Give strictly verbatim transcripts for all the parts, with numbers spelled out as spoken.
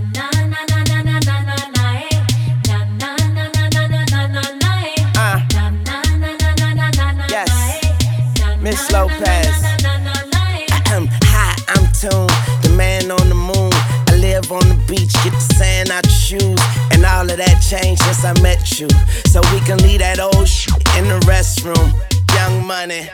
Miss Lopez. I'm high, I'm tuned, the man on the moon. I live on the beach, get the sand out your shoes. And all of that changed since I met you. So we can leave that old shit in the restroom. Young Money.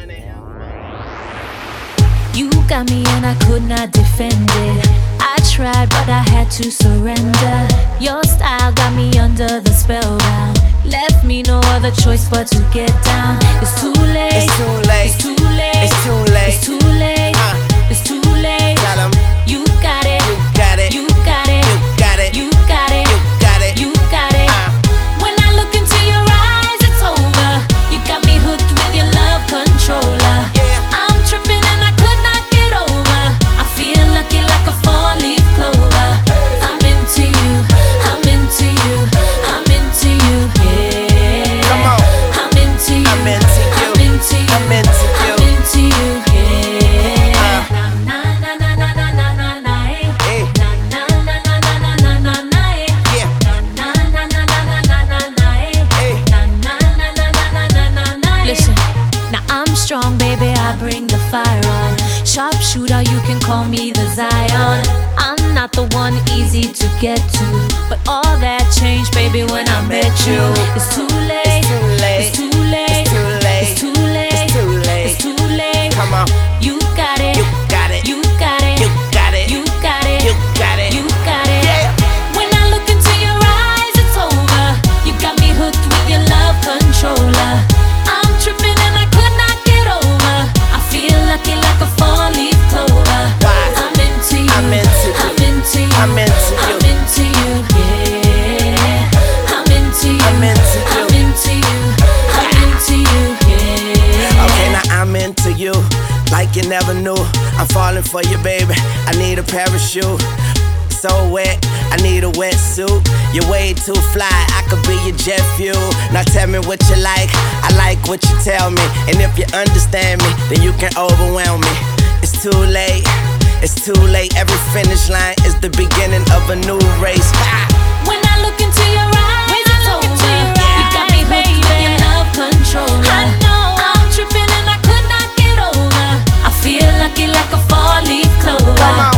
You got me and I could not defend it. I tried but I had to surrender. Your style got me under the spell down. Left me no other choice but to get down. It's too late. It's too late. It's too late. It's too late. It's too late. Uh, it's too late. Tell 'em. You got it. You got it. You got it. You got it. You got it. You got it. You got it. Uh. When I look into your eyes, it's over. You got me hooked with your love controller. Yeah. I'm tripping and I could not get over. I feel lucky like a four-leaf clover. I'm into you. I'm into you. I'm into you. Yeah. Come on. I'm into you. I'm into you. I'm into you. I'm into you. I'm into you. Yeah. Uh. Na na na na na na na na. Hey. Na na na na na na na na na. Yeah. Na na na na na na na na. Hey. Na na na na na na na na. Listen, now I'm strong, baby. I bring the fire on. Sharpshooter, you can call me the Zion. I'm not the one easy to get to, but all that changed, baby, when I met you. It's too late. It's too late. It's too late. It's too late. It's too late. It's too late. It's too late. Come on. You got it. You got it. You got it. You got it. You got it. You got it. You got it. Yeah. When I look into your eyes, it's over. You got me hooked with your love controller. I'm tripping and I could not get over. I feel lucky like a four-leaf clover. Why? I'm into you. I'm into you. I'm into you. I'm into you. I'm into you. Yeah. I'm into you. I'm into you. I'm into you. I'm into you. Yeah. Okay, now I'm into you, like you never knew. I'm falling for you, baby. I need a parachute. So wet, I need a wetsuit. You're way too fly, I could be your jet fuel. Now tell me what you like, I like what you tell me. And if you understand me, then you can overwhelm me. It's too late, it's too late. Every finish line is the beginning of a new race. Ha! When I look into your eyes, it's over. You got me hooked with your love controller. I know I'm tripping and I could not get over. I feel lucky like a four-leaf clover. Come on.